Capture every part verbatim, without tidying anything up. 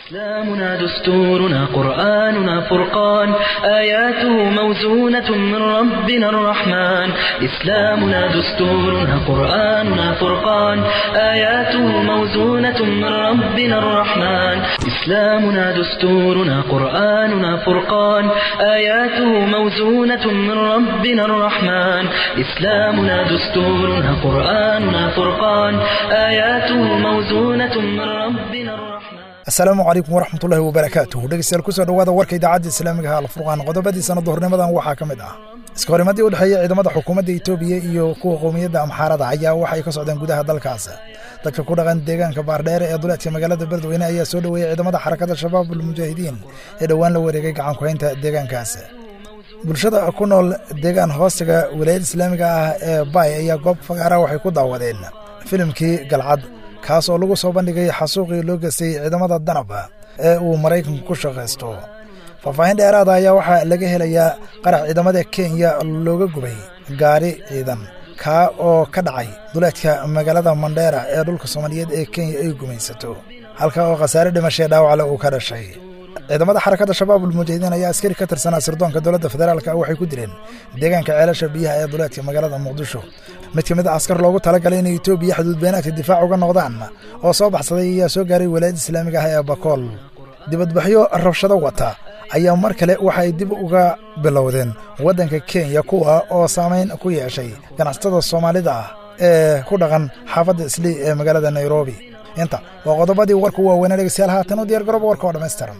إسلامنا دستورنا قرآننا فرقان آياته موزونة من ربنا الرحمن إسلامنا دستورنا قرآننا فرقان آياته موزونة من ربنا الرحمن إسلامنا دستورنا قرآننا فرقان آياته موزونة من ربنا الرحمن إسلامنا دستورنا قرآننا فرقان آياته موزونة من ربنا الرحمن. السلام عليكم ورحمة الله وبركاته. dhegeystayaal ku soo dhawaada warka idaacadda Islaamiga ah Al-Furqaan qodobadii sanad hornimadan waxaa kamid ah iskahorimadii u dhaxeeyay ciidamada xukuumadda Itoobiya iyo kuwa qowmiyadda Amxaarada ayaa waxay ka socdeen gudaha dalkaas. dadka ku dhaqan deegaanka Baardheer ee duleedka magaalada Beledweyne ayaa soo dhaweeyay ciidamada xarakada Shabaabul Mujaahidiin ee dhawaan la wareegay gacan ku haynta deegaankaas. bulshada ku nool deegaan hoostiga wilaayada Islaamiga ah ee Bay ayaa goob fagaara waxay ku daawadeen filimkii Galcad kaas oo lagu soo bandhigay xasuuqii loo geystay ciidamada danaba ee uu Mareykanku ku shaqeysto. faahfaahin dheeraad ah ayaa waxaa laga helayaa qarax ciidamada Kenya looga gubay gaari ciidan ka oo ka dhacay duleedka magaalada Mandera ee dhulka Soomaaliyeed ee Kenya ay gumaysato halka oo khasaare dhimasho dhaawac leh uu ka dhashay. ciidamada xarakada Shabaabul Mujaahidiin ayaa askari ka tirsan sirdoonka dowladda federaalka waxay ku dileen deegaanka ceelasha biyaha ee duleedka magaalada Muqdisho. mid kamid ah askar loogu talagalay in Itoobiya xuduud beenaadka difaac uga noqdaan oo soo baxsaday ayaa soo gaaray wilaayada Islaamiga ah ee Bakool. dibadbaxyo rabshado wata ayaa mar kale waxay dib uga bilowdeen wadanka Kenya kuwa oo saameyn ku yeeshay ganacsatada Soomaalida ee ku dhaqan xaafadda Islii ee magaalada Nairobi. inta waa qodobadii warku waa wanaag seel haatan u diyaar garoob warka oo dhameystiran.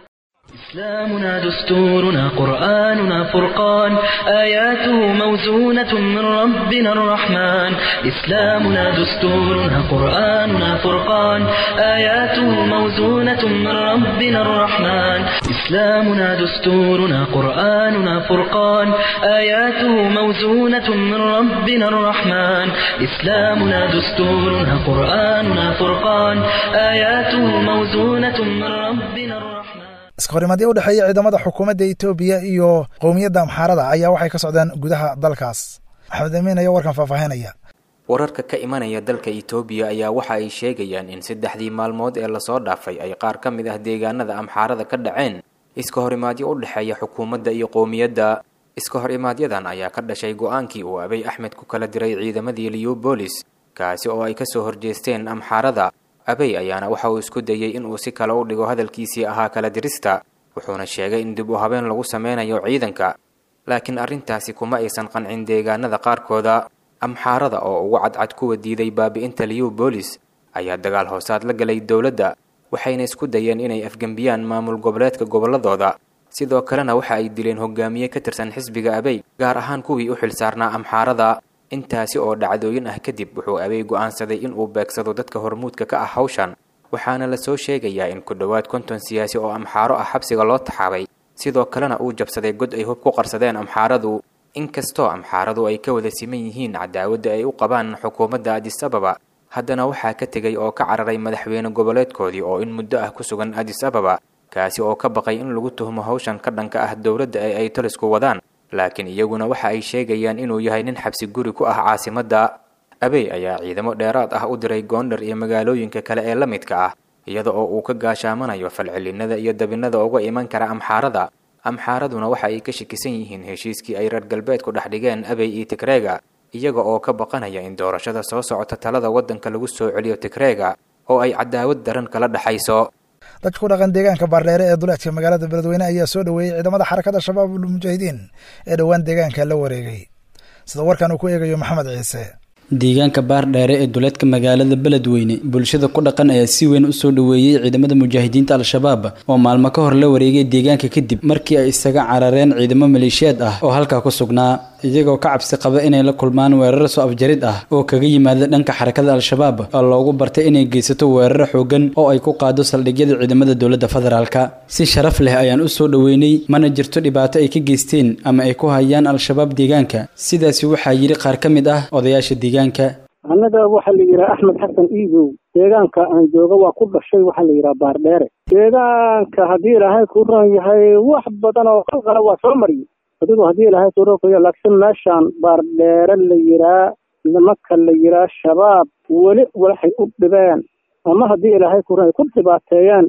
إسلامنا دستورنا قرآننا فرقان آياته موزونة من ربنا الرحمن إسلامنا دستورنا قرآننا فرقان آياته موزونة من ربنا الرحمن إسلامنا دستورنا قرآننا فرقان آياته موزونة من ربنا الرحمن إسلامنا دستورنا قرآننا فرقان آياته موزونة من ربنا الرحمن. iskahorimadii u dhaxeeyay ciidamada xukuumadda Itoobiya iyo qowmiyadda Amxaarada ayaa waxay ka socdaan gudaha dalkaas. Axmed Amiin ayaa warkan faahfaahinaya. wararka ka imanaya dalka Itoobiya ayaa waxa ay sheegayaan in saddexdii maalmood ee la soo dhaafay ay qaar ka mid ah deegaanada Amxaarada ka dhaceen iskahorimadii u dhaxeeya xukuumadda iyo qowmiyadda. iskahorimadyadan ayaa ka dhashay go'aankii uu Abiy Ahmed ku kala diray ciidamadii Liyu Police kaasi oo ay ka soo horjeesteen Amxaarada. Abiy ayaana waxa uu isku dayay in uu si kale u dhigo hadalkiisii ahaa kala dirista wuxuuna sheegay in dib u habeen lagu sameynayo ciidanka laakiin arrintaasi kuma aysan qancin deegaanada qaarkooda. Amxaarada oo ugu cadcad kuwa diiday baabi'inta Liyu Police ayaa dagaal hoosaad la galay dowladda waxayna isku dayeen inay afgambiyaan maamul goboleedka goboladooda. sidoo kalena waxa ay dileen hogaamiye ka tirsan xisbiga Abiy gaar ahaan kuwii u xilsaarnaa Amxaarada. intaasi oo dhacdooyin ah kadib wuxuu Abiy go'aansaday in uu beegsado dadka hormuudka ka ah hawshan waxaana la soo sheegayaa in ku dhawaad konton siyaasi oo Amxaaro ah xabsiga loo taxaabay sidoo kalena uu jabsaday god ay hub ku qarsadeen Amxaaradu. inkastoo Amxaaradu ay ka wada siman yihiin cadaawadda ay u qabaan xukuumadda Addis Ababa haddana waxaa ka tegay oo ka cararay madaxweyne goboleedkoodii oo in muddo ah ku sugan Addis Ababa kaasi oo ka baqay in lagu tuhmo hawshan ka dhanka ah dowladda ee ay talisku wadaan laakiin iyaguna waxa ay sheegayaan inuu yahay nin xabsi guri ku ah caasimadda. Abiy ayaa ciidamo dheeraad ah u diray Gondar iyo magaalooyinka kale ee la midka ah iyada oo uu ka gaashaamanayo falcelinada iyo dabinada uga iman kara Amxaarada. Amxaaraduna waxa ay ka shakisan yihiin heshiiskii ay reer galbeedku dhex dhigeen Abiy iyo Tigreega iyaga oo ka baqanaya in doorashada soo socota talada wadanka lagu soo celiyo Tigreega oo ay cadaawad daran kala dhaxayso. dadku dhaqan deegaanka Baardheer ee duleedka magaalada Beledweyne ayaa soo dhaweeyay ciidamada xarakada Shabaabul Mujaahidiin ee dhawaan deegaanka la wareegay. sida warkan uu ku eegayo Maxamed Ciise. deegaanka Baardheer ee duleedka magaalada Beledweyne bulshada ku dhaqan ayaa si weyn u soo dhaweeyay ciidamada mujaahidiinta Al-Shabaab oo maalmo ka hor la wareegay deegaanka kadib markii ay isaga carareen ciidamo maleeshiyaad ah oo halka ku sugnaa iyagoo ka cabsi qaba inay la kulmaan weerar soo afjarid ah oo kaga yimaada dhanka xarakada Al-Shabaab oo loogu bartay inay geysato weerar xoogan oo ay ku qaado saldhigyada ciidamada dowladda federaalka. si sharaf leh ayaan u soo dhaweynay mana jirto dhibaato ay ka geysteen ama ay ku hayaan Al-Shabaab deegaanka. sidaasi waxaa yiri qaar ka mid ah odayaasha deegaanka. anaga waxa la yiraahdaa Axmed Xasan Iigow deegaanka aan jooga waa ku dhashay waxa la yiraahdaa Baardheer. deegaanka hadii Ilaahay ku raan yahay wax badan oo qalqala waa soo mariyay adigu hadii Ilaahay ku rooqayo laakiin meeshan Baardheer la yiraahdaa nimanka la yiraahdaa Shabaab wali waxay u dhibeen ama hadii Ilaahay ku raan ku dhibaateeyaan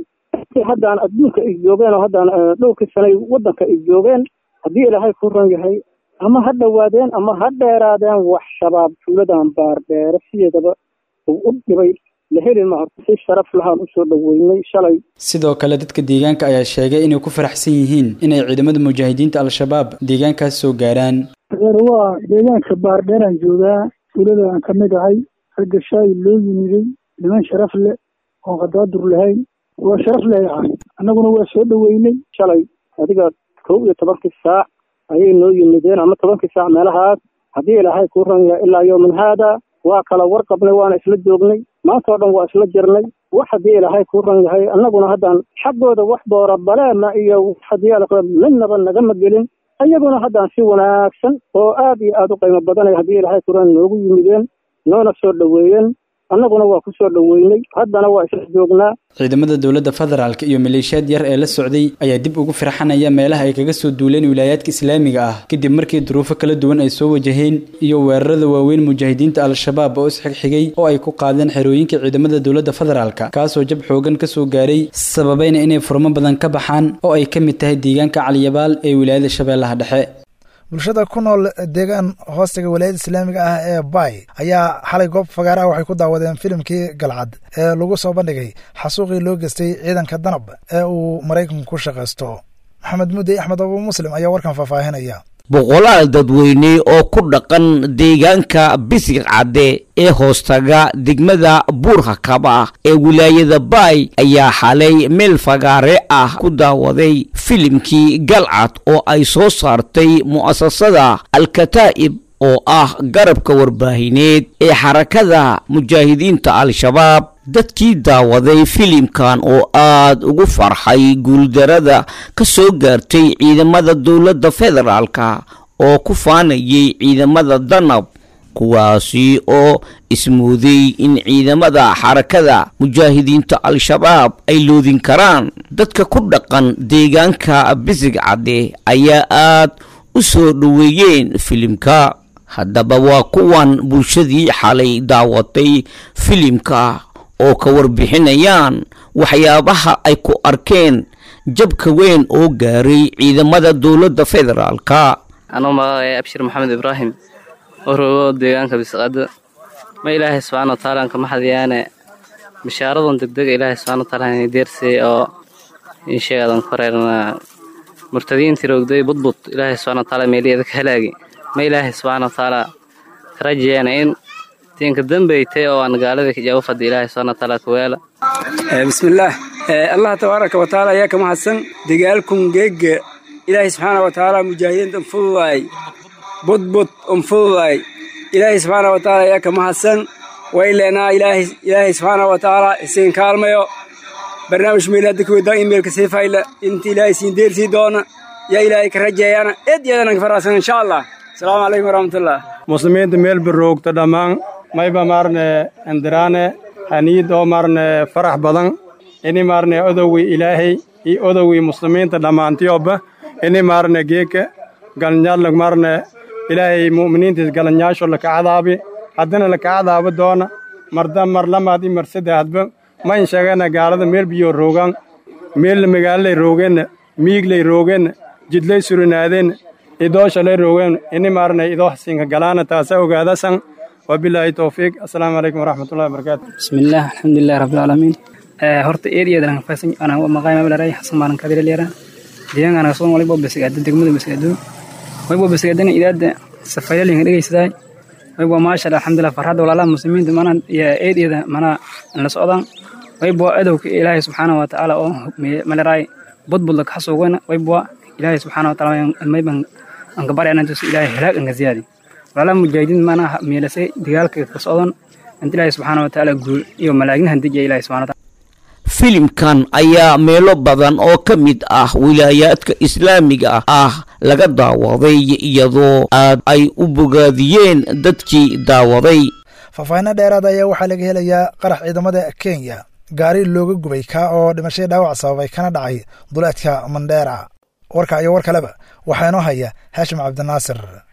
intii haddaan adduunka ay joogeen oo haddaan dhowrkii sanay waddanka ay joogeen haddii ilaahay ku ron yahay ama ha dhowaadeen ama ha dheeraadeen wax shabaab tuuladan baardheere sideedaba uu u dhibay la heli ma horta si sharaf lahaan usoo dhoweynay shalay. sidoo kale dadka deegaanka ayaa sheegay inay ku faraxsan yihiin inay ciidamada mujaahidiinta al-shabaab deegaankaas soo gaaraan. waa deegaanka baardheeraan joogaa tuulada aan ka mid ahay ragga shaay loo yimiday niman sharaf leh oo qadaadur lahayn waa sharaf leeyahay annaguna waa soo dhoweynay shalay adiga kow iyo tobankii saac ayay noo yimideen ama tobankii saac meelahaas haddii ilaahay kuu ron yahay ilaa yoomin haada waa kala warqabnay waana isla joognay maanta oo dhan waa isla jirnay wax haddii ilaahay kuu ron yahay annaguna haddaan xaggooda wax boora baleema iyo haddii ala midnaba nagama gelin ayaguna haddaan si wanaagsan oo aad iyo aad u qiimo badanay haddii ilaahay kuu ron noogu yimideen noona soo dhoweeyeen annaguna waa ku soo dhoweynay haddana waa isla joognaa. ciidamada dowladda federaalka iyo maleeshiyaad yar ee la socday ayaa dib ugu firxanaya meelaha ay kaga soo duuleen wilaayaadka islaamiga ah kadib markii duruufo kala duwan ay soo wajaheen iyo weerarada waaweyn mujaahidiinta al-shabaab oo isxigxigay oo ay ku qaadeen xerooyinka ciidamada dowladda federaalka kaasoo jab xoogan ka soo gaaray sababayna inay furmo badan ka baxaan oo ay ka mid tahay deegaanka Caliyabaal ee wilaayada Shabeellaha Dhexe. bulshada ku nool deegaan hoostiga walaayada islaamiga ah ee Bay ayaa xalay goob fagaara waxay ku daawadeen filimkii Galcad ee lagu soo bandhigay xasuuqii loo geystay ciidanka Danab ee uu Mareykanku ku shaqeysto. Maxamed Mudee Axmed Abu Muslim ayaa warkan faahfaahinaya. boqolaal dadweyne oo ku dhaqan deegaanka Bisig Cadde ee hoostaga degmada Buur-Hakaba ee wilaayada Bay ayaa xalay meel fagaare ah ku daawaday filimkii Galcad oo ay soo saartay mu'asasada Al-Kataa'ib oo ah garabka warbaahineed ee xarakada mujaahidiinta al-shabaab. dadkii daawaday filimkan oo aad ugu farxay guuldarada ka soo gaartay ciidamada dowladda federaalka oo ku faanayay ciidamada Danab, kuwaasi oo ismooday in ciidamada xarakada mujaahidiinta al-shabaab ay loodin karaan. dadka ku dhaqan deegaanka Bisig Cadde ayaa aad u soo dhaweeyeen filimka. haddaba waa kuwan bulshadii xalay daawatay filimka oo ka warbixinayaan waxyaabaha ay ku arkeen jabka weyn oo gaaray ciidamada dowladda federaalka. anoo magacay Abshir Maxamed Ibrahim oo roogo deegaanka Bisig Cadde. ma ilaahay subhanahu wa ta'ala ka maxadiyaane bishaaradan degdeg ilaahay subhanahu wa ta'ala inay deersay oo in sheegadan koreerna murtadiintii roogday budbud ilaahay subhanahu wa ta'ala meeliyada ka halaagi. ma ilaahay subhanahu wa ta'ala rajayna in tinka dambeeytay oo aan gaalada ka jawaab fadhi ilaahay subhanahu wa ta'ala ku weela. bismillaah allah tabaaraka wa ta'ala ayaa kama hadsan dagaalkun geega ilaahay subhanahu wa ta'ala mujaahidiinta fuulay budbud um fuulay ilaahay subhanahu wa ta'ala ayaa kama hadsan wayleena ilaahay ilaahay subhanahu wa ta'ala isin kaalmayo barnaamij meelada ku wada email ka seefayla inta ilaahay siin deersi doona ya ilaahay ka rajayana eed yeelan ka farasan insha Allah. السلام عليكم ورحمة الله. مسلمين ميل بروك تدمان ما يبى مارنا اندرانة هنيد أو مارنا فرح بدن إني مارنا أدوي إلهي إي أدوي مسلمين تدمان تيوبة إني مارنا جيك قالنجال لك مارنا إلهي مؤمنين تيس قالنجاش لك عذابي حدنا لك عذاب دونا مردم مرلما دي مرسد هدب ما إنشاغنا قالد ميل بيو روغان ميل مقالي روغن ميغلي روغن جدلي سرنادين إدو شلي روغن إني مارنا إدو حسين قلانا تاسا وقادسا وبالله توفيق. السلام عليكم ورحمة الله وبركاته. بسم الله الحمد لله رب العالمين. هرت إيريا دنا فاسن أنا ومقايم بلراي حسن مارن كبير ليرا ديان أنا صون ولي بوب بسقاد دقمد بسقاد ولي بوب بسقادنا إذا سفيا اللي هنيجي سداي ولي بو ما شاء الله الحمد لله فرحة ولا لا مسلمين دمنا يا إيريا ده منا النصادان ولي بو أدوك إلهي سبحانه وتعالى أو ملراي بود بلك حسوقنا ولي بو إلهي سبحانه وتعالى ما يبان أنكبر أنا تس إلهي هلاك إنجازيادي ولا مجاهدين معنا ميلسي ديالك كصادن أنت إلهي سبحانه وتعالى يقول يوم ملاجين هندي إلهي سبحانه وتعالى. filimkan ayaa meelo badan oo ka mid ah wilaayaadka islaamiga ah laga daawaday iyadoo aad ay u bogaadiyeen dadkii daawaday. faahfaahin dheeraad ayaa waxaa laga helayaa qarax ciidamada Kenya gaari looga gubay ka oo dhimasho dhaawac sababay kana dhacay duleedka Mandera. warka iyo war kaleba waxaa inoo haya Hashim Cabdinaasir.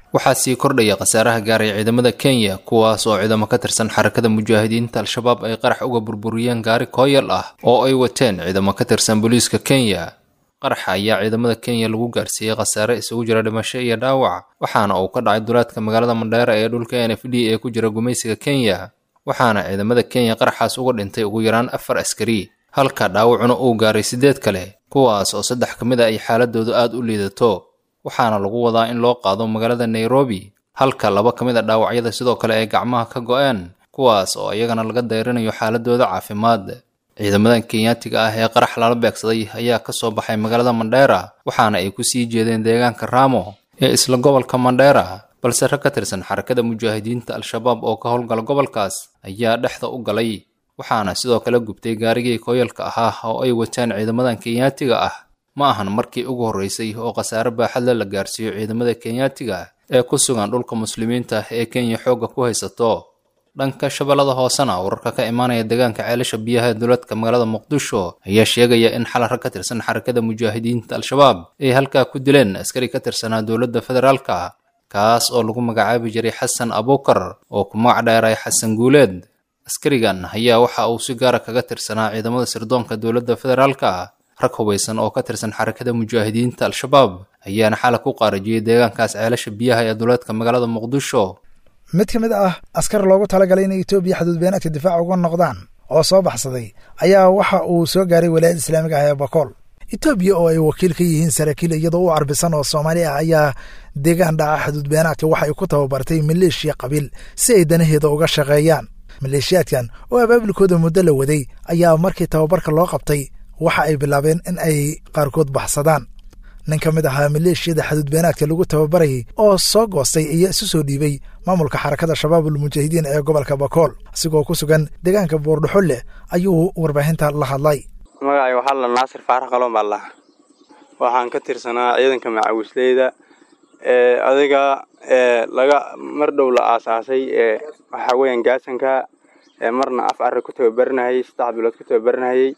waxaa sii kordhaya khasaaraha gaaray ciidamada kenya kuwaas oo ciidamo ka tirsan xarakada mujaahidiinta al-shabaab ay qarax uga burburiyeen gaari kooyal ah oo ay wateen ciidamo ka tirsan booliiska kenya qaraxa ayaa ciidamada kenya lagu gaarsiiyey khasaare isugu jira dhimasho iyo dhaawac waxaana uu ka dhacay duleedka magaalada mandheera ee dhulka n f d ee ku jira gumaysiga kenya waxaana ciidamada kenya qaraxaas uga dhintay ugu yaraan afar askari halka dhaawacuna uu gaaray siddeed kale kuwaas oo saddex ka mid a ay xaaladoodu aad u liidato waxaana lagu wadaa in loo qaado magaalada nairobi halka laba ka mid a dhaawacyada sidoo kale ay gacmaha ka go-een kuwaas oo iyagana laga dayrinayo xaaladooda caafimaad ciidamadan kenyaatiga ah ee qarax lala beegsaday ayaa ka soo baxay magaalada mandheera waxaana ay ku sii jeedeen deegaanka raamo ee isla gobolka mandheera balse rag ka tirsan xarakada mujaahidiinta al-shabaab oo ka howlgala gobolkaas ayaa dhexda u galay waxaana sidoo kale gubtay gaarigii kooyalka ahaa oo ay wataan ciidamadan kenyaatiga ah ma ahan markii ugu horreysay oo khasaare baaxadle la gaarsiiyo ciidamada kenyaatiga ee ku sugan dhulka muslimiinta ee kenya xoogga ku haysato dhanka shabeellada hoosena wararka ka imaanaya deegaanka ceelasha biyaha ee dowladka magaalada muqdisho ayaa sheegaya in xal rag ka tirsan xarakada mujaahidiinta al-shabaab ay halkaa ku dileen askari ka tirsanaa dowladda federaalka kaas oo lagu magacaabi jiray xasan abuukar oo ku magac dheeray xasan guuleed askarigan ayaa waxa uu si gaara kaga tirsanaa ciidamada sirdoonka dowladda federaalka rag hubaysan oo ka tirsan xarakada mujaahidiinta al-shabaab ayaana xala ku qaarajiyey deegaankaas ceelasha biyaha ee dowladka magaalada muqdisho mid ka mid ah askar loogu talagalay inay etoobiya xuduud beenaadka difaac uga noqdaan oo soo baxsaday ayaa waxa uu soo gaaray walaayadda islaamiga ah ee bakool etoobiya oo ay wakiil ka yihiin saraakiil iyadoo u carbisan oo soomaali ah ayaa deegaan dhaca xuduud beenaadka waxa ay ku tababartay maleeshiya qabiil si ay danaheeda uga shaqeeyaan maleeshiyaadkan oo abaabulkooda muddo la waday ayaa markii tababarka loo qabtay waxa ay bilaabeen in ay qaarkood baxsadaan nin ka mid ahaa maleeshiyada xuduud beenaadka lagu tababarayay oo soo goostay ayaa isu soo dhiibay maamulka xarakada shabaabul mujaahidiin ee gobolka bakool asigoo ku sugan deegaanka boordhaxolle ayuu warbaahinta la hadlay magacay waxaa la naasir faarax qaloon baa lahaa waxaan ka tirsanaa ciidanka macawisleyda ee adiga ee laga mar dhow la aasaasay ee waxa weeyaan gaasanka ee marna af arri ku tababaranayay saddex bilood ku tababaranayay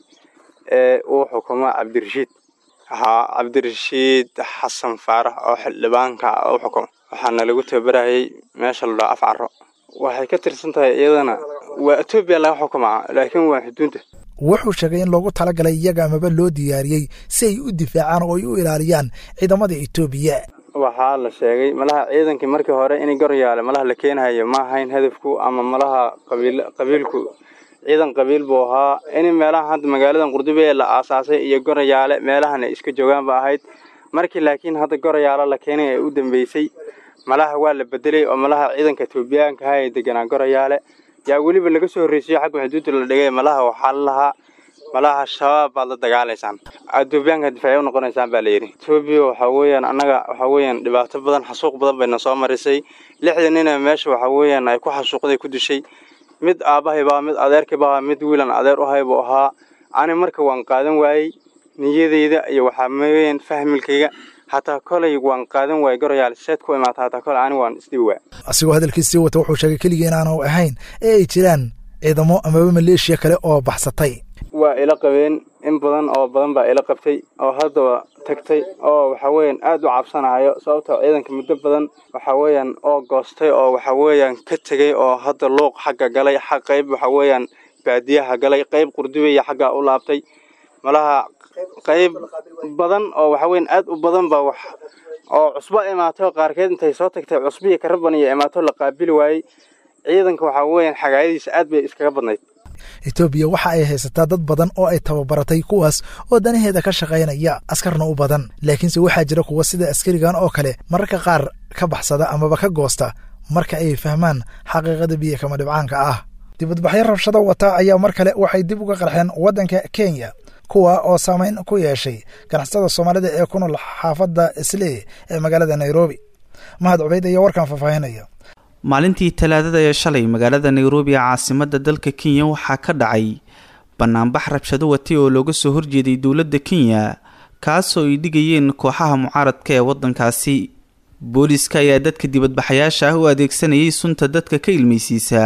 ee uu xukumo cabdirashiid haa cabdirashiid xasan faarax oo xildhibaanka u xukumo waxaana lagu tababarayay meesha la dhaho af carro waxay ka tirsan tahay iyadana waa etoobiya laga xukumaa laakiin waa xuduudda wuxuu sheegay in loogu talagalay iyaga amaba loo diyaariyey si ay u difaacaan oo ay u ilaaliyaan ciidamada etoobiya waxaa la sheegay malaha ciidankii markii hore inay goryaale malaha la keenayo ma ahayn hadafku ama malaha qabiil qabiilku ciidan qabiil buu ahaa in meelaha hadda magaaladan qurdube la aasaasay iyo goryaale meelahan ay iska joogaan ba ahayd markii laakiin hadda goryaale la keenay ee u dambeysay malaha waa la bedelay oo malaha ciidanka etoobiyaanka ah ee deganaa goryaale yaa weliba laga soo horreysiyay xagga xuduudda la dhigay malaha waxaa lahaa malaha shabaab baad la dagaalaysaan etoobiyaanka difaac u noqonaysaan baa la yidhi etoobiya waxaa weeyaan annaga waxaa weeyaan dhibaato badan xasuuq badan bayna soo marisay lixdan nina meesha waxaa weeyaan ay ku xasuuqday ku dishay mid aabbahay baa mid adeerkay baa mid wiilan adeer u hay buu ahaa ani marka waan qaadan waayey niyadeyda iyo waxaa weeyaan fahmilkayga hataa kolay waan qaadan waayey gorayaal seed ku imaata hataa kolay ani waan isdhibi waay asigoo hadalkiisii wata wuxuu sheegay keligii inaanu ahayn ee ay jiraan ciidamo amaba maleeshiya kale oo baxsatay waa ila qabeen in badan oo badan baa ila qabtay oo haddaba tagtay oo waxa weeyaan aad u cabsanayo sababtoo ciidanka muddo badan waxa weeyaan oo goostay oo waxa weeyaan ka tegay oo hadda luuq xagga galay xaq qayb waxa weeyaan baadiyaha galay qayb qurdube iyo xagga u laabtay malaha qayb badan oo waxa weeyaan aad u badan baa wax oo cusbo imaato qaarkeed intay soo tagtay cusbiga karaban iyo imaato la qaabili waayey ciidanka waxa weeyaan xagaayadiisa aad bay iskaga badnayd etoobiya waxa ay haysataa dad badan oo ay tababaratay kuwaas oo danaheeda ka shaqaynaya askarna u badan laakiinse waxaa jira kuwa sida askarigan oo kale mararka qaar ka baxsada amaba ka goosta marka ay fahmaan xaqiiqada biyo kama dhibcaanka ah dibadbaxyo rabshado wata ayaa mar kale waxay dib uga qarxeen waddanka kenya kuwa oo saamayn ku yeeshay ganacsatada soomaalida ee ku nool xaafadda islee ee magaalada nairobi mahad cubayd ayaa warkan faahfaahinaya maalintii talaadada ee shalay magaalada nairobi ee caasimada dalka kenya waxaa ka dhacay banaanbax rabshado watay oo looga soo horjeeday dowladda kenya kaasoo ay dhigayeen kooxaha mucaaradka ee waddankaasi booliiska ayaa dadka dibadbaxayaasha ah u adeegsanayay sunta dadka ka ilmaysiisa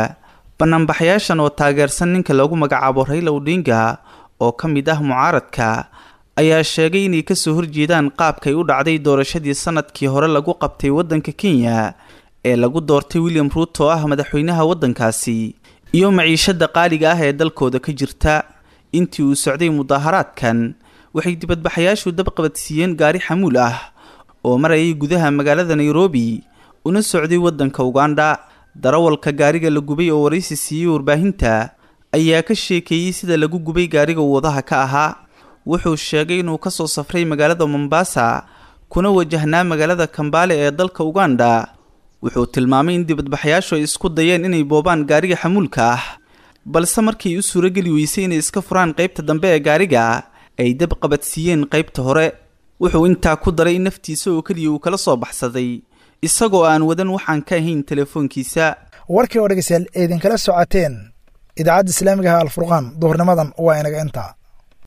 banaanbaxayaashan oo taageersan ninka loogu magacaabo Raila Odinga oo ka mid ah mucaaradka ayaa sheegay inay kasoo horjeedaan qaabkay u dhacday doorashadii sanadkii hore lagu qabtay waddanka kenya ee lagu doortay william ruuto oo ah madaxweynaha waddankaasi iyo maciishada qaaliga ah ee dalkooda ka jirta. intii uu socday mudaaharaadkan waxay dibadbaxayaashu dabqabadsiiyeen gaari xamuul ah oo marayay gudaha magaalada nairobi una socday waddanka uganda. darawalka gaariga la gubay oo waraysi siiyey warbaahinta ayaa ka sheekeeyey sida lagu gubay gaariga wadaha ka ahaa. wuxuu sheegay inuu kasoo safray magaalada mombasa kuna wajahnaa magaalada kambale ee dalka uganda. wuxuu tilmaamay in dibadbaxayaashu ay isku dayeen inay boobaan gaariga xamuulka ah, balse markii u suurageli weysay inay iska furaan qaybta dambe ee gaariga ay dab qabadsiiyeen qaybta hore. wuxuu intaa ku daray in naftiisa oo keliya uu kala soo baxsaday isagoo aan wadan waxaan ka ahayn telefoonkiisa. warkii oo dhegeystayaal idinkala socoteen idaacadda islaamiga ah alfurqaan duhurnimadan waa inaga intaa.